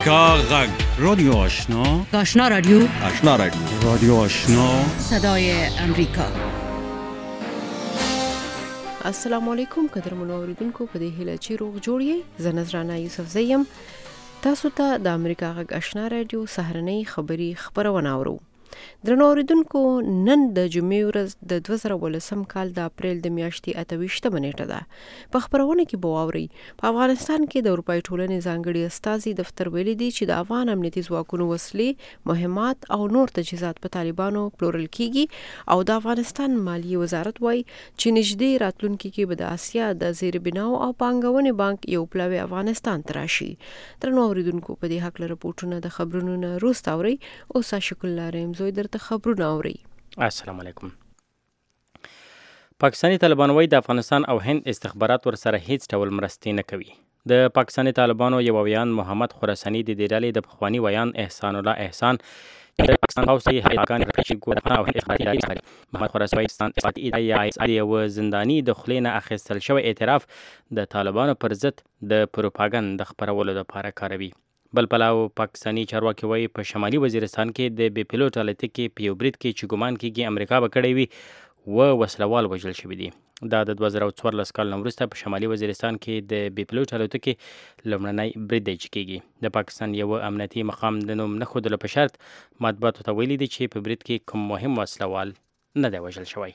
کاغذ رادیو آشنا، آشنا رادیو، آشنا رادیو، رادیو آشنا، صدای امریکا. السلام علیکم قدرمنو اوریدونکو، په دې هیله چې روغ جوړ یې. زه نذرانه یوسف زیم تاسو ته د امریکا غږ آشنا رادیو سهارنۍ خبری خبرونه اورو. درنو اوریدونکو، نن د جمعې ورځ د 2018 کال د اپریل د میاشتې 28 نیټه ده. په خبرونه کې به واوري په افغانستان کې د اروپای ټولنې ځانګړي استازي دفتر ویلي دي چې د افغان امنیتي ځواکونو وسلې، مهمات او نور تجهیزات په طالبانو پلورل کیږي او د افغانستان مالیه وزارت وایي چې نږدې راتلونکي کې به د آسیا د زیربناو او پانګونې بانک یو پلاوی افغانستان ته راشي. درنو اوریدونکو، په دې حق لپاره رپورټونه د خبرونو نه وروسته اوري. اوس شکل لرم زوی درته خبرونه اوري. السلام علیکم. پاکستانی طالبان وایي د افغانستان او هند استخبارات ورسره هیڅ ډول مرستې نه کوي. د پاکستانی طالبانو یو ویان محمد خراساني د دې ډلې د پخوانی ویان احسان الله احسان د پاکستان پوځي هیئتګان راشي ګوره او اخباري محمد خراساني یو زنداني د خلینه اخیستل شوی اعتراف د طالبانو پر ضد د پروپاګاندا د خبرولو لپاره کاروي. بل پلاو پاکستانی چارواکي وایي په شمالي وزیرستان کې د بي پیلوټ الوتکې په یو برید کې چې ګمان کېږي امریکا به کړی وي و وسلوال وژل شوي دي. دا د 2014 کال نه وروسته په شمالي وزیرستان کې د بي پیلوټ الوتکې لومړنی برید دی چې کېږي. د پاکستان یو امنیتي مقام د نوم نه ښودلو په شرط مطبوعاتو ته ویلي دي چې په برید کې کوم مهم وسلوال نه دی وژل شوی.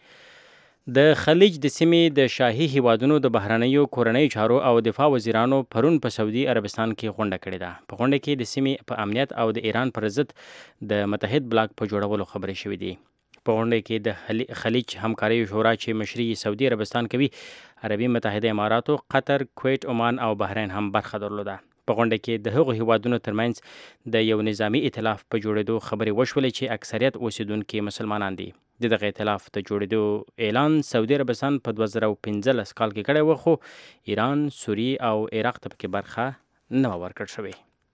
د خلیج د سیمې د شاهي هیوادونو د بهرنیو کورنیو چارو او دفاع وزیرانو پرون په سعودي عربستان کې غونډه کړې ده. په غونډه کې د سیمې په امنیت او د ایران پر ضد د متحد بلاک په جوړولو خبرې شوې دي. په غونډه کې د خلیج همکاري شورا چې مشري سعودي عربستان کوي، عربي متحده اماراتو، قطر، کویت، عمان او بحرین هم برخه درلوده. په غونډه کې د هغو هیوادونو ترمنځ د یو نظامی ائتلاف په جوړېدو خبرې وشولې چې اکثریت اوسیدونکي مسلمانان دي. دغه ائتلاف د جوړېدو اعلان سعودي عربستان په 2015 کال کې کړی و، خو ایران، سوریه او عراق ته پکې برخه نه ورکړل شوې.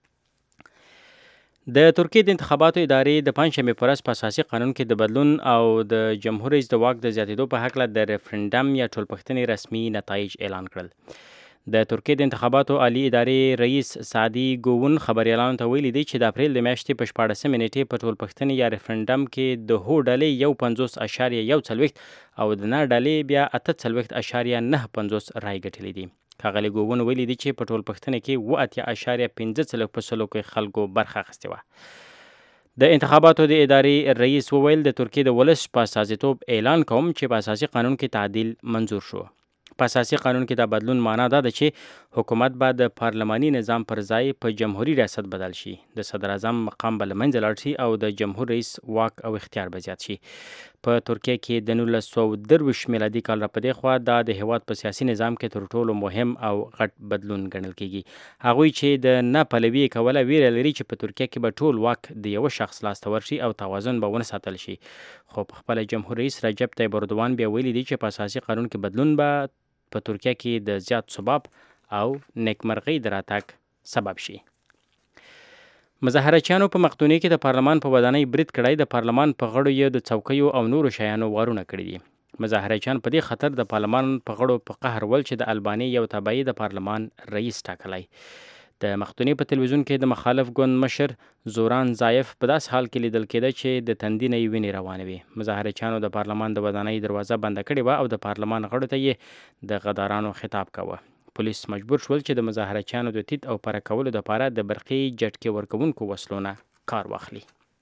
د ترکیې د انتخاباتو ادارې د پنجشنبې په ورځ په اساسي قانون کې د بدلون او د جمهور رئیس د واک د زیاتېدو په هکله د ریفرنډم یا ټولپوښتنې رسمي نتایج اعلان کړل. د ترکیې د انتخاباتو عالی ادارې رئیس سعدي ګوون خبریالانو ته ویلي دی چې د اپریل د میاشتې په 14 نیټې په ټولپوښتنې یا ریفرنډم کې د هو ډلې 50.140 او د نه ډلې بیا 48.95 رای ګټلې دي. ښاغلي ګوون ویلي دي چې په ټولپوښتنه کې 80.15% خلکو برخه اخیستې وه. د انتخاباتو د ادارې رئیس وویل د ترکیې د ولس په استازیتوب اعلان کوم چې په اساسي قانون کې تعدیل منظور شو. په اساسي قانون کې دا بدلون معنا ده چې حکومت به د پارلماني نظام پر ځای په جمهوریت ریاست بدل شي. د صدر اعظم مقام به له منځه لاړ شي او د جمهور رئیس واک او اختیار به زیات شي. په ترکیه کې د 1923 میلادي کال را په دې خوا دا د هیواد په سیاسي نظام کې تر ټولو مهم او غټ بدلون ګڼل کېږي. هغوی چې د نه پلوي کوله ویره لري چې په ترکیه کې به ټول واک د یو شخص لاسته ورشي او توازن به ونه ساتل شي. خو په خپل جمهور رئیس رجب طیب اردوان بیا ویلي دی چې په اساسي قانون کې بدلون به په ترکیه کې د زیات ثبات او نیکمرغۍ د راتګ سبب شي. مظاهرچیانو په مقدونیه کې د پارلمان په ودانۍ برید کړی. د پارلمان په غړو یې د څوکیو او نورو شیانو وارونه کړي دي. مظاهرچیان په دې خطر د پارلمان په غړو په قهر ول چې د الباني یو تابعي د پارلمان رئیس ټاکلی. د مقدونیې په تلویزیون کې د مخالف ګوند مشر زوران زایف په داس حال کې لیدل کېده چې د تندي نه یې وینې روانې وې. مظاهرچیانو د پارلمان د ودانۍ دروازه بنده کړې وه او د پارلمان غړو ته یې د غدارانو خطاب کوه. پولیس مجبور شول چې د مظاهرچیانو د تیت او پره کولو دپاره د برقي جټکې ورکوونکو وسلو نه کار واخلي.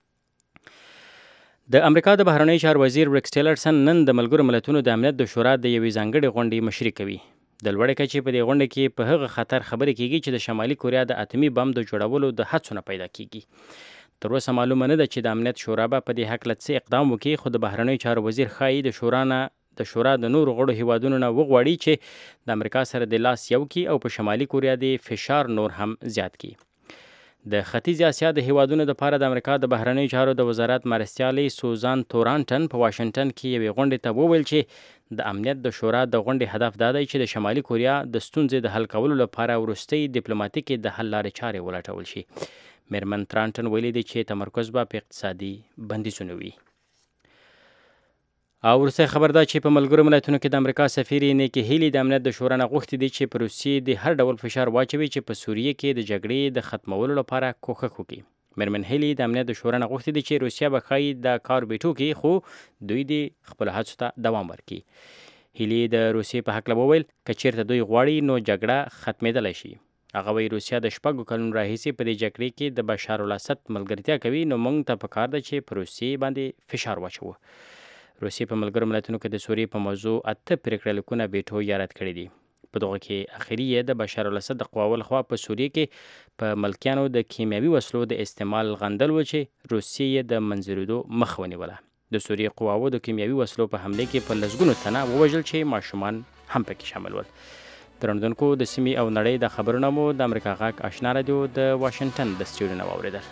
د امریکا د بهرنیو چارو وزیر ریکس ټیلرسن نن د ملګرو ملتونو د امنیت د شورا د یوې ځانګړې غونډې مشري کوي. د لوړې کچې په دې غونډه کې په هغه خطر خبرې کېږي چې د شمالي کوریا د اتمي بم د جوړولو د هڅو نه پیدا کېږي. تر اوسه معلومه نه ده چې د امنیت شورا به په دې هکله څه اقدام وکړي، خو د بهرنیو چارو وزیر ښایي د شورا د نورو غړو هیوادونو نه وغواړي چې د امریکا سره د لاس یو کړي او په شمالي کوریا د فشار نور هم زیات کړي. د ختیځ اسیا د هیوادونو لپاره د امریکا د بهرنیو چارو د وزارت مرستیالې سوزان تورانټن په واشنگټن کې یوې غونډې ته وویل چې د امنیت د شورا د غونډې هدف دا دی چې د شمالي کوریا د ستونزې د حل کولو لپاره وروستۍ ډیپلوماټیکې د حل لارې چارې ولټول شي. میرمن ترانټن ویلي دی چې تمرکز به په اقتصادي بندیزونو وي. او ورسره خبر ده چې په ملګرو ملتونو کې د امریکا سفیر نیکی هیلی د امنیت د شورا نه غوښتي دي چې په روسیې د هر ډول فشار واچوي چې په سوریه کې د جګړې د ختمولو لپاره کوښښ وکړي. میرمن هیلی د امنیت د شورا نه غوښتي دي چې روسیه به ښایي د کار بیټو کې خو دوی د خپل هڅو ته دوام ورکړي. هیلی د روسیې په هکله وویل که چیرته دوی غواړي نو جګړه ختمېدلی شي. هغه وایي روسیه د 6 کلونو راهیسې په دې جګړې کې د بشار الاسد ملګرتیا کوي نو موږ ته پکار ده چې په روسیې باندې فشار واچوو. روسیې په ملګرو ملتونو کې د سوریې په موضوع 8 پریکړه لیکونه بیټو یا رد کړي دي. په دغه کې اخري یې د بشار الاسد د قواو لخوا په سوریې کې په ملکیانو د کیمیاوي وسلو د استعمال غندل و چې روسیې یې د منځورېدو مخه ونیوله. د سوریې قواو د کیمیاوي وسلو په حمله کې په لسګونو تنه ووژل چې ماشومان هم پکې شامل ول. درنوونکو د سیمې او نړۍ د خبرونه مو د امریکا غږ آشنا رادیو د واشنگټن د سټوډیو نه واورېدل.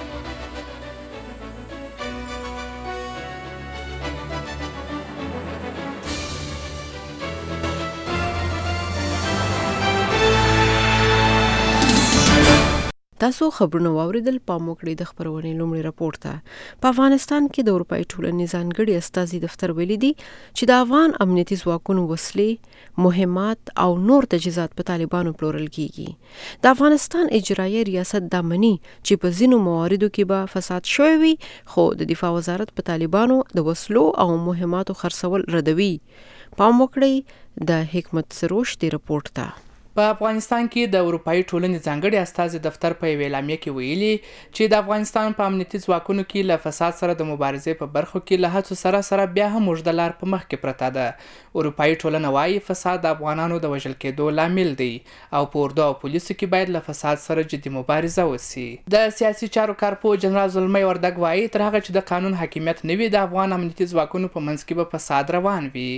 تاسو خبرونه واوریدل. پام وکړئ د خبرونې لومړی راپور ته. په افغانستان کې د اروپایي ټولنې ځانګړي استازي دفتر ویلي دي چې د افغان امنیتي ځواکونو وسلې، مهمات او نور تجهیزات په طالبانو پلورل کیږي. د افغانستان اجرایي ریاست دا مني چې په ځینو مواردو کې به فساد شوی وي، خو د دفاع وزارت په طالبانو د وسلو او مهماتو خرڅول ردوي. پام وکړئ د حکمت سروش دی راپورټ ته. په افغانستان کې د اروپایي ټولنې ځانګړي استازي دفتر په یوې اعلامیه کې ویلي چې د افغانستان په امنیتي ځواکونو کې له فساد سره د مبارزې په برخو کې له هڅو سره بیا هم اوږده لار په مخ کې پرته ده. اروپایي ټولنه وایي فساد د افغانانو د وژل کېدو لامل دی او په اردو او پولیسو کې باید له فساد سره جدي مبارزه وسي. د سیاسي چارو کارپوه جنرال زلمی وردګ وایي تر هغه چې د قانون حاکمیت نه وي د افغان امنیتي ځواکونو په منځ کې به فساد روان وي.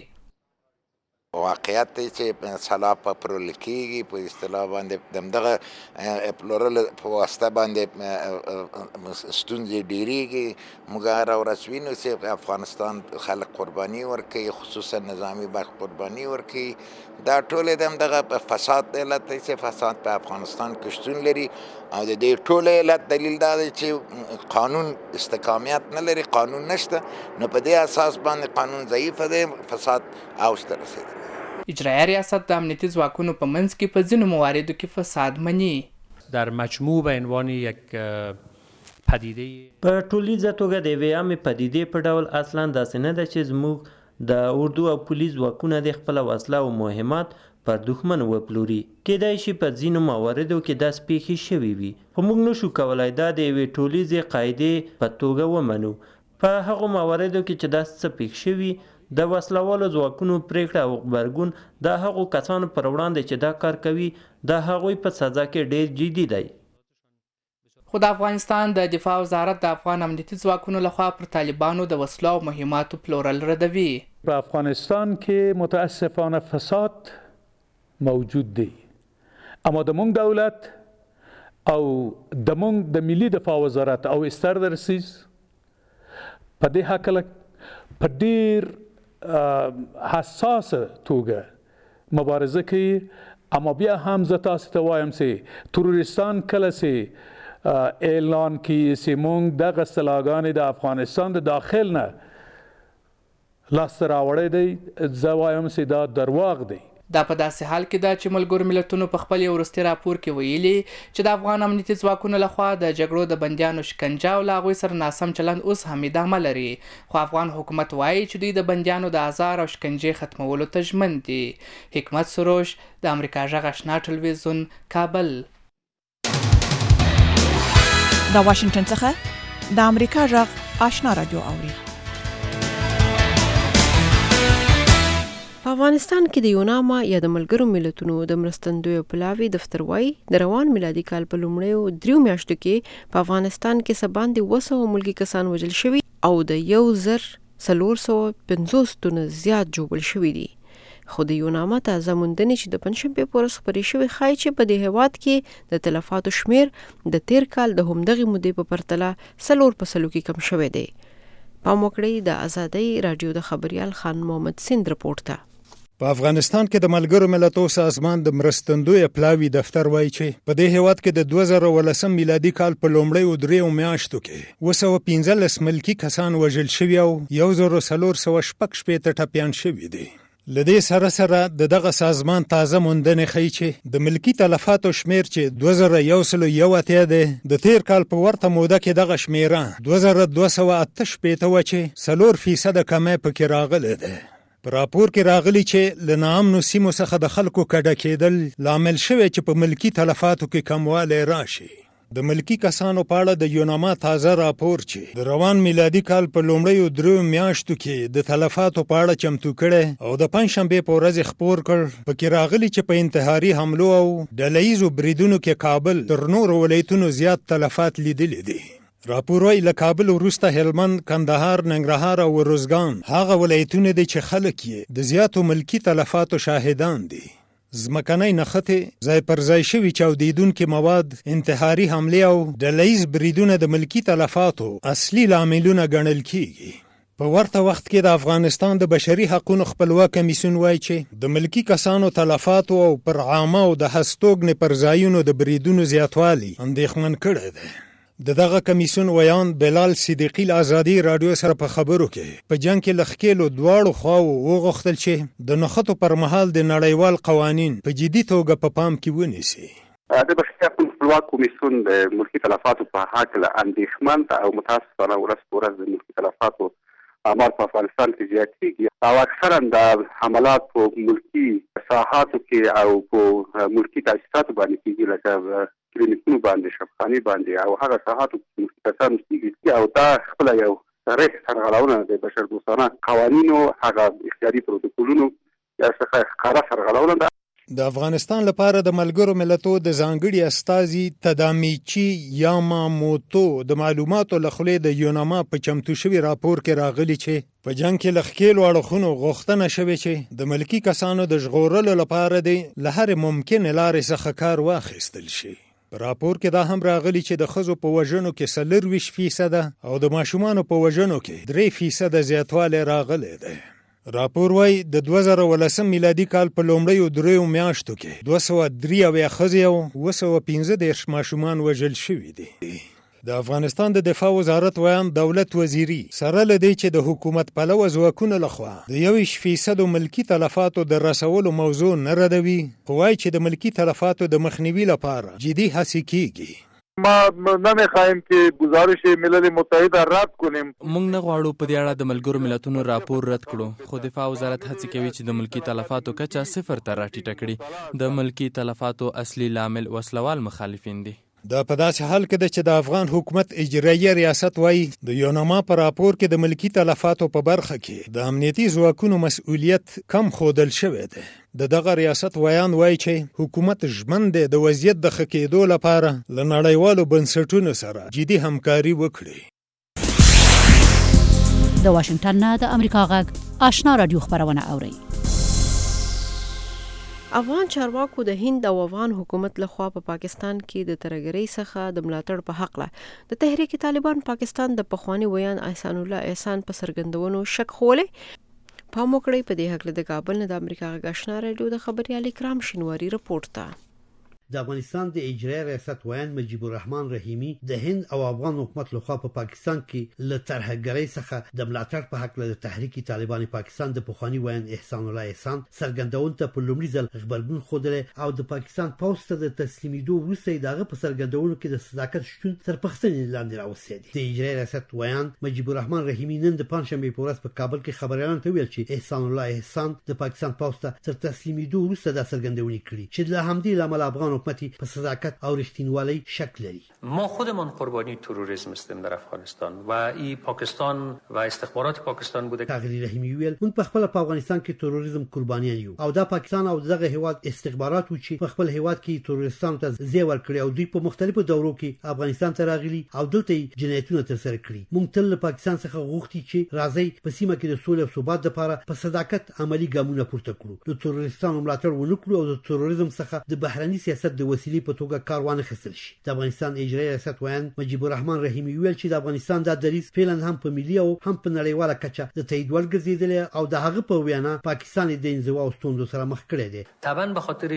واقعیت دی چې سلا په پلورل کېږي، په اصطلاح باندې دغه پلورل په واسطه باندې ستونزې ډېرېږي. موږ هره ورځ وینو چې افغانستان خلک قرباني ورکوي، خصوصا نظامي برخ قرباني ورکوي. دا ټولې د همدغه فساد علت دی چې فساد په افغانستان کې شتون لري او د دې ټولې علت دلیل دا دی چې قانون استقامیت نه لري، قانون نشته، نو په دې اساس باندې قانون ضعیف دی، فساد اوج ته رسېدلی. اجرایه ریاست د امنیتي ځواکونو په منځ کې په ځینو مواردو کې فساد مني. در مجموع به عنوان یک پدیده په ټولیزه توګه د یوې عامې پدیدې په ډول اصلا داسې نه ده چې زموږ د اردو او پولیس ځواکونه د خپله وسله او مهمات پر دښمن وپلوري. کیدای شي په ځینو مواردو کې داسې پیښې شوي وي، خو موږ نشو کولی دا د یوې ټولیزې قاعدې په توګه ومنو. په هغو مواردو کې چې داسې څه پیښ شوي، د وسلوالو ځواکونو پریکړه او غبرګون د هغو کسانو پر وړاندې چې دا کار کوي د هغوی په سزا کې ډېر جدي دی. خو د افغانستان د دفاع وزارت د افغان امنیتي ځواکونو لخوا پر طالبانو د وسلو او مهماتو پلورل ردوي. په افغانستان کې متاسفانه فساد موجود دی، اما د مونږ دولت او د مونږ د ملي دفاع وزارت او استر درسیز په دې هکله په ډېر حساسه توګه مبارزه کوي. اما بیا هم زه تاسو ته وایم چې تروریستان کله چې اعلان کوي چې موږ دغه اصطلاحګانې د افغانستان د داخل نه لاسته راوړی دی، زه وایم چې دا درواغ دی. دا په داسې حال کې ده چې ملګرو ملتونو په خپل یو وروستي راپور کې ویلي چې د افغان امنیتي ځواکونو لخوا د جګړو د بندیانو شکنجه او له هغوی سره ناسم چلند اوس هم ادامه لري. خو افغان حکومت وایي چې دوی د بندیانو د ازار او شکنجې ختمولو ته ژمن دي. حکمت سروش د امریکا غږ آشنا ټلویزیون، کابل. د واشنگټن څخه د امریکا غږ آشنا رادیو اوري. په افغانستان کې د یوناما یا د ملګرو ملتونو د مرستندویو پلاوي دفتر وایي د روان میلادي کال په لومړیو 3 میاشتو کې په افغانستان کې څه باندې 200 ملکي کسان وژل شوي او د 1450 تنو زیات ژوبل شوي دي. خو د یوناما تازه موندنې چې د پنجشنبې په ورځ خپرې شوې ښایي چې په دې هېواد کې د تلفاتو شمېر د تیر کال د همدغې مودې په پرتله 4% کې کم شوی دی. پام وکړئ د ازادۍ راډیو د خبریال خان محمد سیند رپورټ ته. په افغانستان کې د ملګرو ملتونو سازمان د مرستندوی پلاوی دفتر وایي چې په دې هیواد کې د 2013 میلادي کال په لومړیو 3 میاشتو کې 215 ملکی کسان وژل شوي او 1416 ټپیان شوي دي. لدې سره دغه سازمان تازه موندنې ښیي چې د ملکی تلفاتو شمیر چې 2001 دی د تیر کال په ورته موده کې دغه شمیره 2288 و چې 4% کمه پکې راغلی دی. په راپور کې راغلی چې له ناامنو سیمو څخه د خلکو کډه کېدل لامل شوی چې په ملکی تلفاتو کې کموالی راشي. د ملکی کسانو په اړه د یوناما تازه راپور چې د روان میلادي کال په لومړیو 3 میاشتو کې د تلفاتو په اړه چمتو کړي او د پنځشنبه په ورځ خبر کړ پکې راغلی چې په انتحاري حملو او ډلهیزو بریدونو کې کابل تر نورو ولایتونو زیات تلفات لیدلي دي. راپور وايي له کابل وروسته هلمند، کندهار، ننګرهار او روزګان هغه ولایتونه دي چې خلک یې د زیاتو ملکی تلفاتو شاهدان دي. ځمکنۍ نښتې، ځای پر ځای شوي چاودیدونکي مواد، انتحاري حملې او ډلهیز بریدونه د ملکی تلفاتو اصلي لاملونه ګڼل کیږي. په ورته وخت کې د افغانستان د بشري حقوقو خپلواک کمیسیون وایي چې د ملکی کسانو تلفاتو او پر عامه او د هستوګنې پر ځایونو د بریدونو زیاتوالی اندېښمن کړی دی. دغه کمیسیون ویان بلال صدیقی آزادی رادیو سره په خبرو کې په جنگ کې لخکېلو دواړو خواو وغوښتل چې د نښتو پر مهال د نړیوال قوانین په جدي توګه په پام کې ونیسي. د بشري حقوقو خپلواک کمیسیون د ملکی تلفاتو په حق له اندېښمن او متاسفانه ورځ د ملکی تلفاتو آمار په افغانستان کې زیاتېږي او اکثرا د حملات په ملکی ساحاتو کې او په ملکی تاسیساتو باندې کېږي لکه کلینیکونو باندې، شفاخانې باندې او هغه ساحاتو کې کسان کېږي او دا خپله یو صریح سرغړونه د بشردوستانه قوانینو هغه اختیاري پروتوکولونو څخه ښکاره سرغړونه ده. د افغانستان لپاره د ملګرو ملتونو د ځانګړي استازي تدامیچی یاماموتو د معلوماتو له خولې د یوناما په چمتو شوي راپور کې راغلي چې په جنگ کې لخکېلو اړخونو غوښتنه شوې چې د ملکی کسانو د ژغورلو لپاره د له هرې ممکنې لارې څخه کار واخیستل شي. په راپور کې دا هم راغلی چې د ښځو په وژنو کې 24% او د ماشومانو په وژنو کې 3% زیاتوالی راغلی دی. راپور وايي د 2013 میلادي کال په لومړیو 3 میاشتو کې 293 ښځې او 215 ماشومان وژل شوي دي. د افغانستان د دفاع وزارت ویان دولت وزیری سره لدی چې د حکومت پلوه ځواکونو لخوا د 1% ملکی تلفاتو د رسولو موضوع نه ردوي، خو وايي چې د ملکی تلفاتو د مخنیوي لپاره جدي هڅې کیږي. ما نمیخوایم که گزارش ملل متحد رد کنیم. موږ نه غواړو په دې اړه د ملګرو ملتونو راپور رد کړو، خو دفاع وزارت هڅه کوي چې د ملکی تلفاتو کچه 0 ته راټیټه کړي. د ملکی تلفاتو اصلي لامل وسلوال مخالفین دي. دا په داسې حال کې ده چې د افغان حکومت اجرایي ریاست وایي د یوناما په راپور کې د ملکی تلفاتو په برخه کې د امنیتي ځواکونو مسؤلیت کم ښودل شوی دی. دغه ریاست ویان وایي چې حکومت ژمن دی د وضعیت د ښه کېدو لپاره له نړیوالو بنسټونو سره جدي همکاري وکړي. د واشنگټن نه د امریکا غږ آشنا رادیو خبرونه اوري. افغان چارواکو د هند او افغان حکومت لخوا په پاکستان کې د ترهګرۍ څخه د ملاتړ په حق له د تحریک طالبان پاکستان د پخوانی ویان احسان الله احسان په سرګندونو شک خوله پام وکړي. په دې حق له د کابل نه د امریکا غږ آشنا رادیو د خبريال اکرام شینواری رپورټ ته. د افغانستان د اجرایي ریاست ویان مجیب الرحمن رحیمی د هند او افغان حکومت لخوا په پاکستان کې له ترهګرۍ څخه د ملاتړ په حق له تحریک طالبان پاکستان د پخوانی ویان احسان الله احسان سرګندون ته په لومړي ځل خبرګون خوده او د پاکستان پوسټ ته د تسلیمیدو وروسته دغه په سرګندونو کې د صداقت شتون تر پښتنې لاندې راوستي. د اجرایي ریاست ویان مجیب الرحمن رحیمی نن د پنځشنبه په ورځ په کابل کې خبريالانو ته ویل چې احسان الله احسان د پاکستان پوسټ تر تسلیمیدو وروسته د سرګندونې کړې چې له همدې لامل افغان حکومت په صداقت او رښتینولۍ شک لري. ما خودمان قربانی تروریسم هستیم در افغانستان و ای پاکستان و استخبارات پاکستان بوده. تغییر رحیمی ویل موږ په خپل په افغانستان کې تروریسم قربانیان یو او دا پاکستان او دغه هیواد استخبارات و چې په خپل هیواد کې تروریستانو ته ځای ورکړي او دوی په مختلفو دورو کې افغانستان ته راغلي او دلته جنایتونه ترسره کړي. موږ تل له پاکستان څخه غوښتي چې راځي په سیمه کې د سولې او ثبات لپاره په صداقت عملی ګامونه پورته کړو، د تروریستانو ملاتړ ونه کړو او د تروریزم څخه د بهرني سیاست مقصد د وسیلې په توګه کار وانه خستل شي. د افغانستان اجرایي ریاست ویان مجیب الرحمن رحیمی ویل چې د افغانستان د دریځ فعلا هم په ملي او هم په نړیواله کچه د تایید وړ ګرځېدلی او د هغه په وینا پاکستان د انزوا او ستونزو سره مخ کړی دی. طبعا به خاطر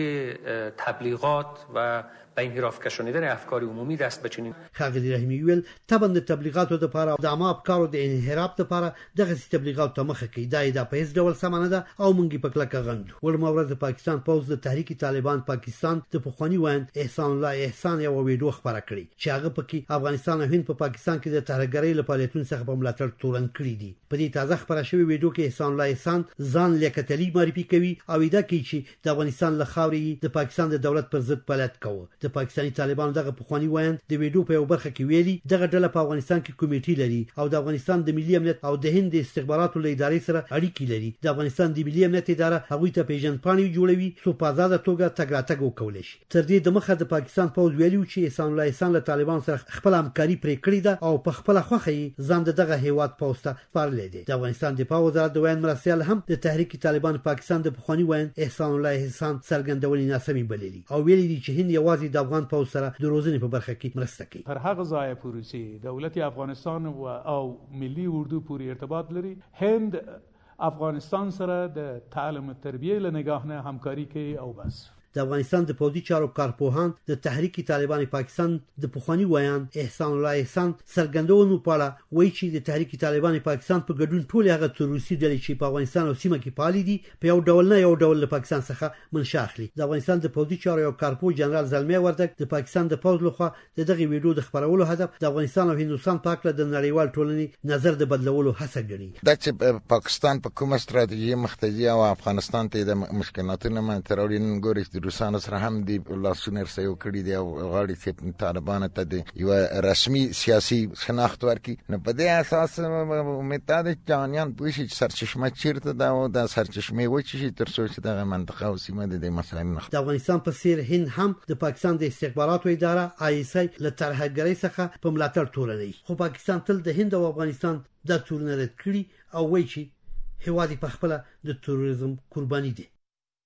تبلیغات و به انحراف کشانیدن افکار عمومی دست به چنین ښاغلي رحیمی ویل طبعا د تبلیغاتو لپاره او د عامه افکارو د انحراف لپاره دغه تبلیغات ته مخه کوي. دا د په هیڅ ډول سم نه ده او موږ په کلکه غندو. ولما ورځ د پاکستان پوز د تحریک طالبان پاکستان د پخوانی ویاند احسان الله احسان یو ویډیو خبره کړې چې هغه پکې افغانستان او هند په پاکستان کې د ترهګرۍ له فعالیتونو څخه په ملاتړ تورن کړی دي. په دې تازه خبره شوې ویډیو کې احسان الله احسان ځان لیاقتي معرفي کوي او دا کوي چې د افغانستان له خاورې د پاکستان د دولت پر ضد فعالیت کوي. د پاکستاني طالبان دغه پخوانی ویاند د ویډیو په یو برخه کې ویلي دغه ډله په افغانستان کې کمیټې لري او د افغانستان د ملي امنیت او د هند د استخباراتو له ادارې سره اړیکې لري. د افغانستان د ملي امنیت اداره هغوی ته پیژندپاڼې جوړوي څو په آزاده توګه تګ راتګ وکولی شي. تر دې د مخه د پاکستان پوځ ویلي و چې احسان الله احسان له طالبان سره خپل همکاري پرې کړې ده او په خپله خوښه یې ځان د دغه هیواد پوځ ته سپارلی دی. د افغانستان دفاع وزارت د ویاند مرستیال هم د تحریک طالبان پاکستان د پخواني ویاند احسان الله احسان څرګندونې ناسمې بللي او ویلي دي چې هند یوازې د افغان پوځ سره د روزنې په برخه کې مرسته کوي. هر هغه ځای پورې چې دولت افغانستان او ملي اردو پورې ارتباط لري هند افغانستان سره د تعلیم و تربیه له نگاه نه همکاري کوي او بس. د افغانستان د پوځي چارو کارپوهان د تحریک طالبان پاکستان د پخوانی ویاند احسان الله احسان څرګندونو په اړه وایي چې د تحریک طالبان پاکستان په ګډون ټول هغه تروریستي ډلې چې په افغانستان او سیمه کې فعال دي په یو ډول نه یو ډول له پاکستان څخه منشأ اخلي. د افغانستان د پوځي چارو یو کارپوه جنرال زلمی وردګ د پاکستان د پوځ لخوا د دغه ویډیو د خبرولو هدف د افغانستان او هندوستان په اړه د نړیوال ټولنې نظر د بدلولو هڅه ګڼي. دا چې پاکستان په کومه ستراتیژي مختزي او افغانستان ته د مشکلاتونو منځته راوړي نن ګوري چې روسانو سره هم دی لاسونه رسیو کړی دی او غاړي چې طالبان ته دی یو رسمي سیاسي شناخت ورکي نه په دې اساس متاد جانیان پوښي چې سرچشمه چیرته دا او د سرچشمه و چې تر څو چې د منطقه او سیمه د مسایل نه د افغانستان په سیر هند هم د پاکستان د استخباراتو اداره ISI له ترهګرۍ څخه په ملاتړ تورنوي خو پاکستان تل د هند او افغانستان د تورن رد کړي او وایي چې هوادي په خپل د تروریزم قرباني دي.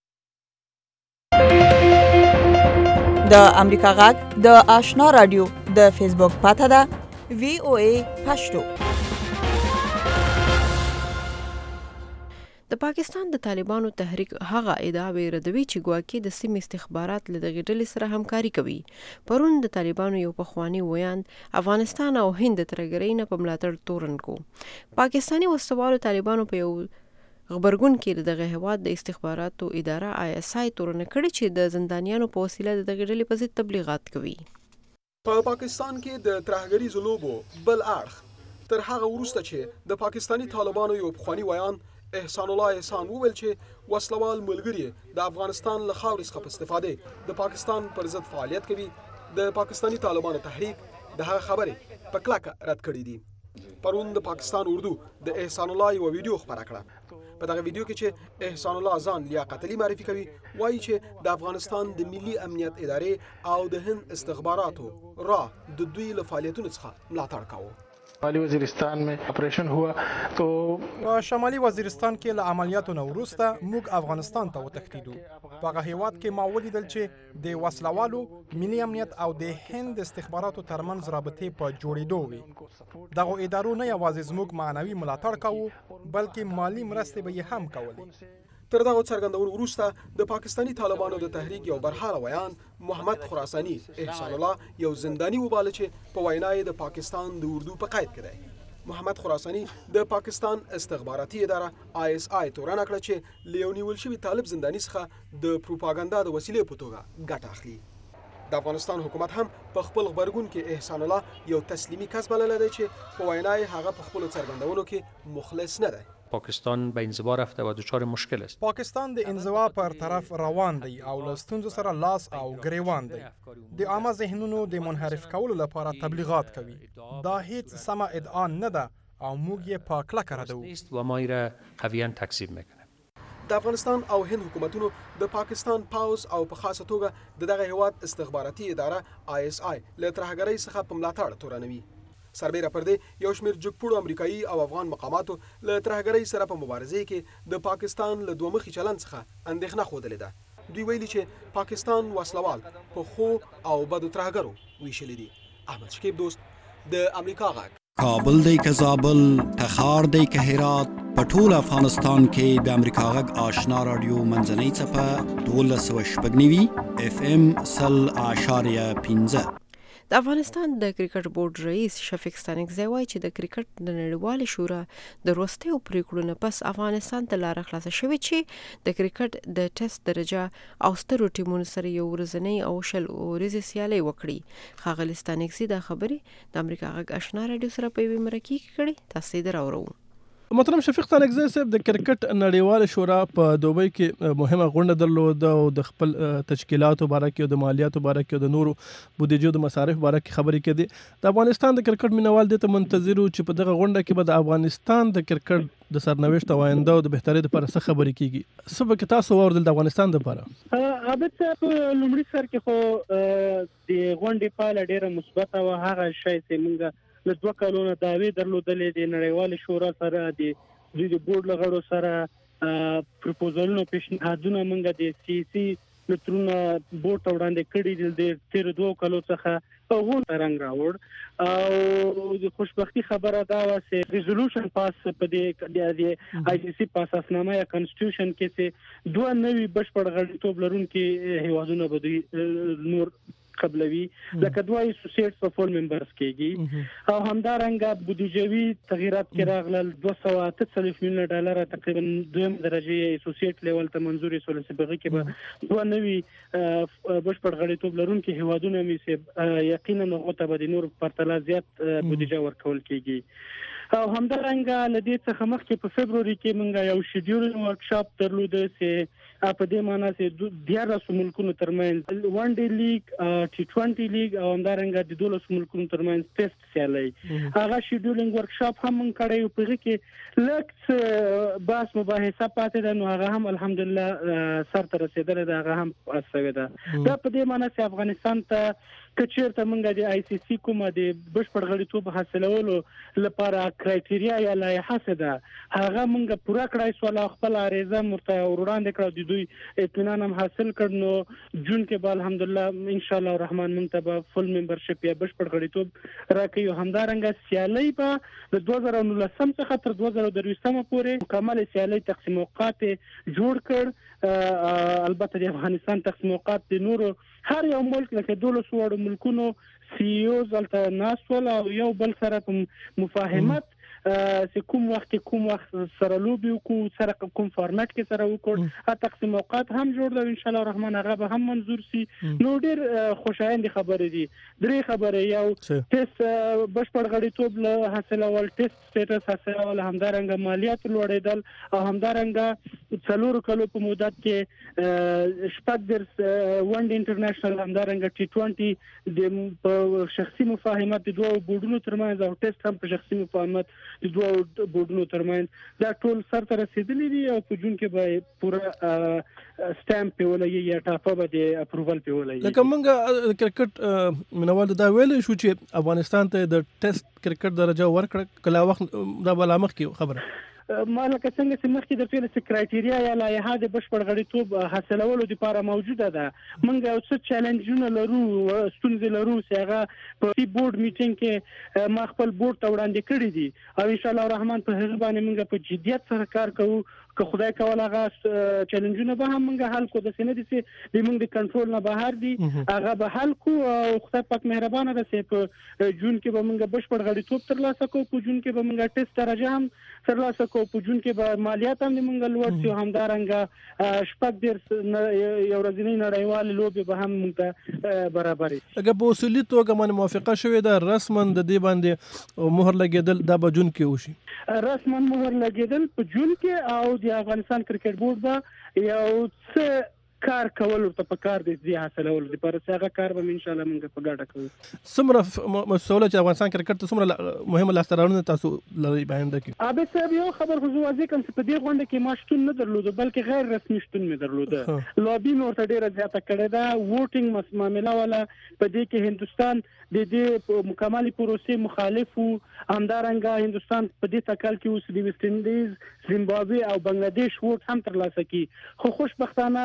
د امریکا غږ د آشنا رادیو د فیسبوک پاته ده VOA پښتو. د پاکستان د طالبانو تحریک هغه ادعاوې ردوي چې ګواکې د سیمې استخبارات له دغې ډلې سره همکاري کوي. پرون د طالبانو یو پخوانی ویاند افغانستان او هند د ترهګرۍ نه په ملاتړ تورن کو. پاکستاني وسوالو طالبانو په یو خبرګون کې دغه هواد د استخباراتو اداره ISI تورن کړي چې د زندانیانو په وسیله د دغه ډلې په ضد تبلیغات کوي. په پاکستان کې د ترهګریزو لوبو بل اړخ تر هغه وروسته چې د پاکستاني طالبانو یو پخوانی ویاند احسان الله احسان وویل چې وسلوال ملګري د افغانستان له خاورې څخه په استفاده د پاکستان پر ضد فعالیت کوي. د پاکستاني طالبانو تحریک د هغه خبرې په کلکه رد کړې دي. پرون د پاکستان اردو د احسان الله یو ویډیو خبره کړه. په دغه ویډیو کې چې احسان الله ځان لیاقت علي معرفي کوي وایي چې د افغانستان د ملي امنیت ادارې او د هند استخباراتو را د دوی له فعالیتونو څخه ملاتړ کاوه. شمالي وزیرستان میں آپریشن ہوا تو شمالي وزیرستان کې له عملیاتو نه وروسته موږ افغانستان ته وتښتیدو. په هغه هیواد کې ما ولیدل چې د وسلوالو ملي امنیت او د هند استخباراتو ترمنځ رابطې په جوړېدو وي. دغه ادارو نه یوازې زموږ معنوي ملاتړ کاوه بلکې مالی مرستې به یې هم کولې. تر دغه څرګندونو وروسته د پاکستاني طالبانو د تحریک یو برحاله ویاند محمد خراساني احسان الله یو زنداني وباله چې په وینا یې د پاکستان د اردو په قید کې دی. محمد خراساني د پاکستان استخباراتي اداره ISI تورن کړه چې له یو نیول شوي طالب زنداني څخه د پروپاګاندا د وسیلې په توګه ګټه اخلي. د افغانستان حکومت هم په خپل خبرګون کې احسان الله یو تسلیمي کس بللی دی چې په وینا یې هغه په خپلو څرګندونو کې مخلص نه دی. پاکستان به انزوا رفته و دچار مشکل است. پاکستان د انزوا پر طرف روان دی او له ستونزو سره لاس او گریوان دی. د عامه ذهنونو د منحرف کولو لپاره تبلیغات کوي. دا هیڅ سمه ادعا نه ده او موږ یې په کلکه ردوو و ما را قویا تکذیب میکنه. د افغانستان او هند حکومتونو د پاکستان پاوز او په خاصه توګه د دغه هیواد استخباراتي اداره ISI له ترهګرۍ څخه په ملاتړ تورنوي. سربیره پر دې یو شمېر جګپوړو امریکایي او افغان مقاماتو له ترهګرۍ سره په مبارزې کې د پاکستان له دوه مخي چلند څخه اندېښنه ښودلې ده. دوی ویلي چې پاکستان وسلوال په خو او بدو ترهګرو ویشلي دي. احمد شکیب دوست، د امریکا غږ. کابل دی که زابل، تخار دی که هرات، په ټول افغانستان کې د امریکا غږ آشنا رادیو منځنۍ څپه 1290 FM 100.15. د افغانستان د کرکټ بورډ رئیس شفیق ستانکزی وایي چې د کرکټ د نړیوالې شورا د وروستیو پریکړو نه پس افغانستان ته لاره خلاصه شوې چې د کرکټ د ټیسټ درجه او سترو ټیمونو سره یو ورځنی او شل ورځې سیالي وکړي. ښاغلي ستانکزی دا خبرې د امریکا غږ آشنا رادیو سره په یوې مرکې کې کړې. تاسو یې دراورو. محترم شفیق ستانکزی صاحب، د کرکټ نړیواله شورا په دوبۍ کې مهمه غونډه درلوده او د خپل تشکیلاتو باره کې او د مالیاتو باره کې او د نورو بودیجو د مصارف باره کې خبرې کړي. د افغانستان د کرکټ مینوال دې ته منتظر وو چې په دغه غونډه کې به د افغانستان د کرکټ د سرنوشت او آینده او د بهترۍ لپاره څه خبرې کیږي. څه به تاسو واوریدل د افغانستان لپاره؟ البته په لومړي سر کې خو د غونډې پایله ډېره مثبته وه. هغه شی چې موږ له 2 کلونو دعوې درلودلې د نړیوالې شورا سره د بورډ له غړو سره پروپوزلونو پیشنهادونه موږ د سیاسي لترونه بورډ ته وړاندې کړي دي. د تیر 2 کلو څخه هغه رنګ راوړ او د خوشبختی خبره دا و چې ریزولوشن پاس په د آی سی سی په اساسنامه یا کنسټیټیوشن کې چې 2 نوي بشپړ غړیتوب لرونکي هیوادونه به نور قبلوي لکه 2 اسوسییټس په فول ممبرز کېږي او همدارنګه بودیجوي تغیرات کې راغلل. 248 میلیون ډالر تقریبا دویم درجه اسوسییټ لیول ته منځوري شول چې بغي کې به 2 نوي بشپړ غړیتوب لرونکي هیوادونه مې سي یقینا هغه به د نور پرتله زیات بودیجه ورکول کېږي. او همدارنګه لدې څخه مخکې په فبروري کې موږ یو شیډیول ورکشاپ درلوده چې په دې معنی چې 14 ملکونو ترمنځ 1 ډے لیگ، T20 لیگ او همدارنګه د 12 ملکونو ترمنځ ټیسټ سیالي. هغه شیډیولینګ ورکشاپ هم موږ کړی او په کې لکه بحث مباحثه پاتې ده، نو هغه هم الحمدلله سر ته رسیدل ده. هغه هم اسوي ده. دا په دې معنی چې افغانستان ته کچیرته موږ د آی سی سی کومه د بشپړ غړیتوب حاصلولو لپاره کرایټیریا یا لایحه ده هغه موږ پوره کړای سو. خپل عریضه مرته وړاندې کړو، د دوی اطمینان هم حاصل کړ. نو جون کې به الحمدلله ان شاء الله الرحمن موږ ته به فل ممبرشپ یا بشپړ غړیتوب راکړي. همدارنګه سیالي به د 2019 څخه تر 2023 پورې مکمل سیالي تقسیم اوقات جوړ کړ. البته د افغانستان تقسیم اوقات د نورو هر یو ملک لکه 12 ملکونو سی او زلته ناسول او یو بل سره مفاهمت چې کوم وخت سره لوبي او سره کوم فارمټ کې سره وکړ تقسیم اوقات هم جوړ دی. ان شاء الله الرحمن هغه به هم منظور سي. نو ډیر خوشایند خبرې دي. درې خبرې، یو ټیسټ بشپړ غړیتوب له حاصلول، ټیسټ سټیټس حاصلول، همدارنګه مالیات لوړېدل او همدارنګه 4 کلو په مدت کې شپږ درس ون ډے انټرنیشنل، همدارنګه T20 د شخصي مفاهمت د دوه بورډونو ترمنځ او ټیسټ هم په شخصي مفاهمت د دوه بورډونو ترمنځ دا ټول سر ته رسیدلی دي او په جون کې به پوره سټامپ په ولایي یا ټاپه به د اپروval په ولایي. لکه موږ کرکټ منوال دا ویل شو چې افغانستان ته د ټیسټ کرکټ درجه ورکړه کله وخت دا بل مخ کې خبره مالکه څنګه چې مخکې د ټول سکرټیریا یا لایحه د بشپړ غړیتوب حاصلولو لپاره موجوده ده. موږ یو څه چیلنجونه لرو، ستونزې لرو چې هغه په بورډ میټینګ کې ما خپل بورډ ته وړاندې کړی دي او ان شاء الله الرحمن په هغه باندې موږ په جدیت سره کار کوو. که خدای کول هغه چیلنجونه به هم موږ حل کو. د سینې دي چې د موږ د کنټرول نه بهر دي هغه به حل کو او خدای پاک مهربانه ده چې په جون کې به موږ بشپړ غړیتوب ترلاسه کوو. په جون کې به موږ ټیسټ درجه هم ترلاسه کوو. په جون کې به مالیات هم موږ لوړ سي. همدارنګه شپږ درس یو ورځنی نړیوال لوبي به هم موږ برابر شي. اګه په اصولي توګه باندې موافقه شوې ده رسما د دې باندې مهر لګیدل دا به جون کې وشي. رسما مهر لګیدل په جون کې او د افغانستان کرکټ بورډ به یو څه کار کول ورته په کار دي حاصلول دي پر څنګه کار به ان شاء الله موږ په ګډه کوو. سمره مسوله چې افغانستان کرکټ ته سمره مهمه لاسته تاسو لري باندې کې ابي صاحب یو خبر خو واضح کوم چې په دې غونډه کې ما شتون نه درلوده بلکې غیر رسمي شتون مې درلوده. لوبي مې ورته ډیره زیاته کړې ده. ووټینګ معاملې ولا په دې کې هندستان د دې مکمل پروسې مخالف وو. همدارنګه هندستان په دې تکل کې اوس د ویسټ انډیز، زیمبابوې او بنگلاديش ووټ هم ترلاسه کړي. خو خوشبختانه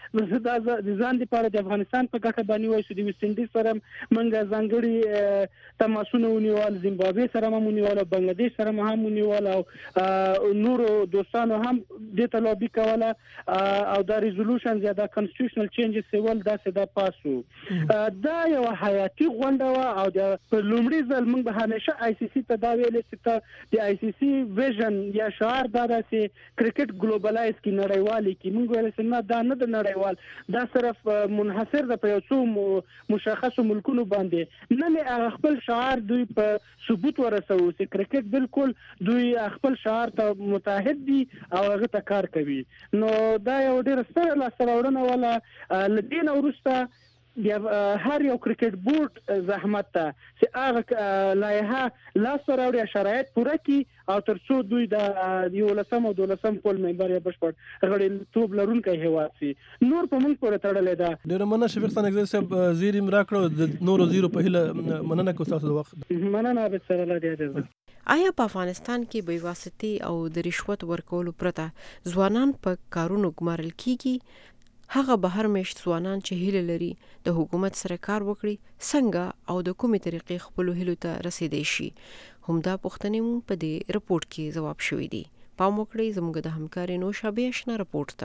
دا د ځان لپاره د افغانستان په ګټه باندې وایي چې د ویسټ انډیز سره موږ ځانګړي تماسونه ونیول، زیمبابوې سره هم ونیول، بنگلادیش سره هم ونیول او نورو دوستانو هم دې ته لابي کوله او دا ریزولوشن یا دا کنسټیټیوشنل چینجز سیول داسې دا پاسو. دا یو حیاتي غونډه وه او د په لومړي ځل موږ به همیشه آی سی سی ته دا ویلې چې ته د آی سی سی ویژن یا شعار دا داسې کرکټ ګلوبلایز کړي، نړیوالي کړي. موږ ویل چې نه دا نه د نړیوال، دا صرف منحصر ده په یو څو مشخصو ملکونو باندې. نه مې هغه خپل شعار دوی په ثبوت ورسوو چې کرکټ بالکل دوی خپل شعار ته متحد دي او هغه ته کار کوي. نو دا یو ډېره ستره لاسته راوړنه وله. له دې نه وروسته هر یو کرکټ بورډ زحمت ته چې هغه لایحه لاسته راوړي، شرایط پوره کړي او تر څو دوی د 11 او 12 پول ممبر یا بشپړ غړیتوب لرونکی هیواد شي. نور په موږ پورې تړلې ده. ډېره مننه شفیق ثاني صاحب، زیر یې راکړو د نورو زیرو په هیله مننه کوم تاسو د وخت. مننه به سره الله دې اجازه. آیا په افغانستان کې بې واسطې او د رشوت ورکولو پرته ځوانان په کارونو ګمارل کیږي؟ هغه بهر مېشت ځوانان چې هیله لري د حکومت سره کار وکړي څنګه او د کومې طریقې خپلو هیلو ته رسیدای شي؟ همدا پوښتنې مو په دې رپورټ کې ځواب شوي دي. پام وکړئ زموږ د همکارې نوشابې اشنا رپورټ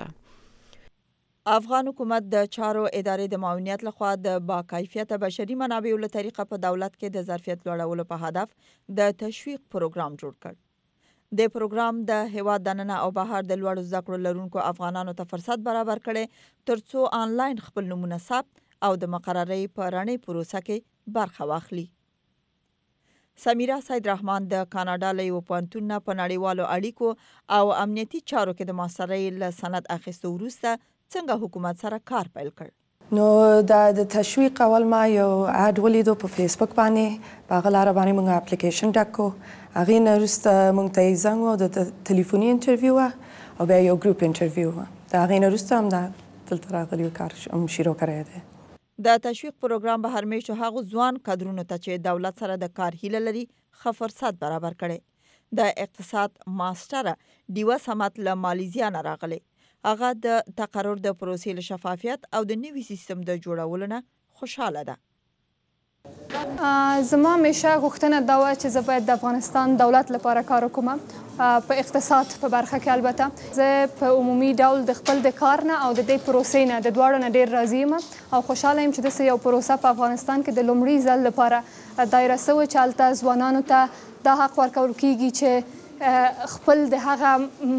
ته. افغان حکومت د چارو ادارې د معاونیت لخوا د باکیفیته بشري منابعو له طریقه په دولت کې د ظرفیت لوړولو په هدف د تشویق پروګرام جوړ کړ. د پروګرام د هیواد دننه او بهر د لوړو زده کړو لرونکو افغانانو ته فرصت برابر کړي ترڅو آنلاین خپل نمونه ثبت او د مقررۍ په رڼې پروسه کې برخه واخلي. سمیرا سید رحمان د کاناډا له یو پوهنتون نه په نړیوالو اړیکو او امنیتي چارو کې د ماسترۍ له سند اخیستو وروسته څنګه حکومت سره کار پیل کړ. نو د تشویق اول ما یو اډ ولیدو په فیسبوک باندې، په هغه لاره باندې موږ اپلیکیشن ډک کړو. هغې نه وروسته موږ ته یې زنګ و، د تلیفوني انټرویو وه او بیا یو ګروپ انټرویو وه. د هغې نه وروسته هم دا دلته راغلي کار شروع کړی دی. د تشویق پروګرام به هر میاشتو هغو ځوان کادرونو ته چې دولت سره د کار هیله لري ښه فرصت برابر کړي. د اقتصاد ماسټره ډیوه سمت له مالیزیا نه راغلی. هغه د تقرر د پروسې له شفافیت او د نوي سیستم د جوړولو نه خوشحاله ده. زما همیشه غوښتنه دا وه چې زه باید د افغانستان دولت لپاره کار وکړم، په اقتصاد په برخه کې. البته زه په عمومي ډول د خپل د کار نه او د دې پروسې نه د دواړو نه ډېر راضي یم او خوشحاله یم چې داسې یو پروسه په افغانستان کې د لومړي ځل لپاره دایره سوې چې هلته ځوانانو ته دا حق ورکول کیږي چې خپل د هغه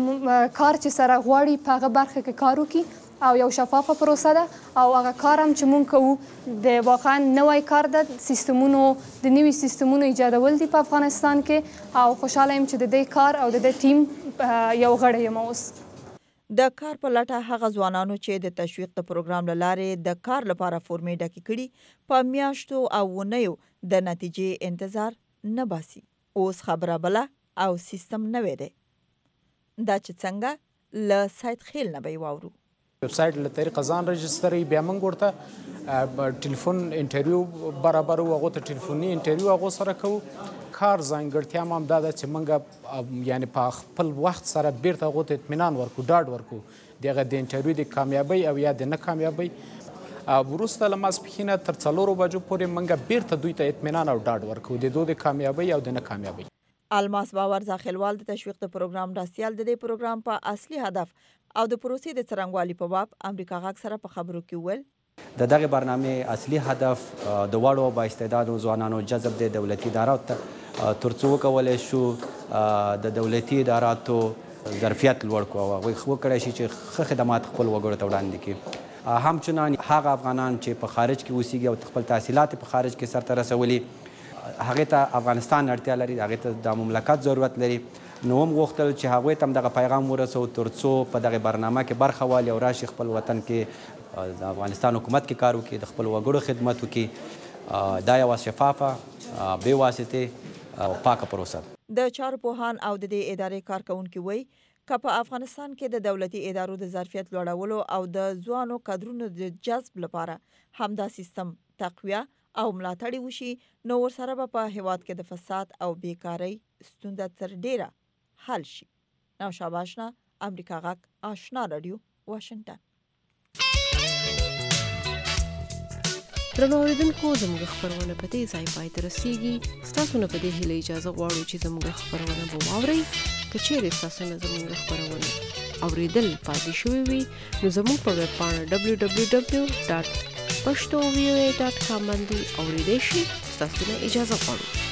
کار چې سره غواړي په هغه برخه کې کار وکړي او یو شفافه پروسه ده او هغه کار هم چې مونږ کوو د واقعا نوی کار ده. سیستمونو د نوي سیستمونو ایجادول دي په افغانستان کې او خوشحاله یم چې د دې کار او د دې ټیم یو غړی یم اوس. د کار په لټه هغه ځوانانو چې د تشویق د پروګرام له لارې د کار لپاره فورمې ډکې کړي په میاشتو او اونیو د نتیجې انتظار نه باسي. اوس خبره بله او سیستم نوی دی. دا چې څنګه له سایت خیل نه به یې واورو. ویب سایټ له طریقه ځان رجستري، بیا موږ ورته ټلیفون انټرویو برابرو، هغو ته ټلیفوني انټرویو هغو سره کوو. کار ځانګړتیا هم همدا ده چې موږ یعنې په خپل وخت سره بیرته هغو ته اطمینان ورکو، ډاډ ورکو د هغه د انټرویو د کامیابۍ او یا د نه کامیابۍ. وروسته له ماسپښینه تر 4 بجو پورې موږ بیرته دوی ته اطمینان او ډاډ ورکو د دوی د کامیابۍ او د نه کامیابۍ. الماس باور زاخیلوال د تشویق د پروګرام راسیال د دې پروګرام په اصلي هدف او د پروسې د څرنګوالي په باب امریکا غږ سره په خبرو کې وویل د دغه برنامې اصلي هدف د وړو با استعدادو ځوانانو جذب د دولتي اداراتو ته ترڅو وکولی شو د دولتي اداراتو ظرفیت لوړ کړو او هغوی وکړی شي چې ښه خدمات خپل وګړو ته وړاندې کړي. همچنان هغه افغانان چې په خارج کې اوسیږي او خپل تحصیلات په خارج کې سرته رسولي، هغې ته افغانستان اړتیا لري، هغې ته د مملکت ضرورت لري. نو هم غوښتل چې هغوی ته هم دغه پیغام ورسوو ترڅو په دغه برنامه کې برخه والي او راشي خپل وطن کې د افغانستان حکومت کې کار وکړي، د خپل وګړو خدمت وکړي. دا یوه شفافه، بې واسطې او پاکه پروسه ده. د چارو پوهان او د دې ادارې کارکوونکي وایي که په افغانستان کې د دولتي ادارو د ظرفیت لوړولو او د ځوانو کادرونو د جذب لپاره همدا سیستم تقویه او ملاتړ وشي نو ورسره به په هیواد کې د فساد او بیکارۍ ستونزه تر ډیره حل شي. نوشابه اشنا، امریکا غږ، آشنا رادیو، واشنگټن. درنو اوریدونکو زموږ خبرونه په دې ځای پای ته رسیږي. ستاسو نه په دې هیله اجازه غواړو چې زموږ خبرونه به واورئ. که چیرې ستاسو نه زموږ خبرونه اوریدل پاتې شوي وي نو زموږ په ویب پاڼه www.pashtovoa.com باندې اوریدئ شئ. ستاسو نه اجازه غواړو.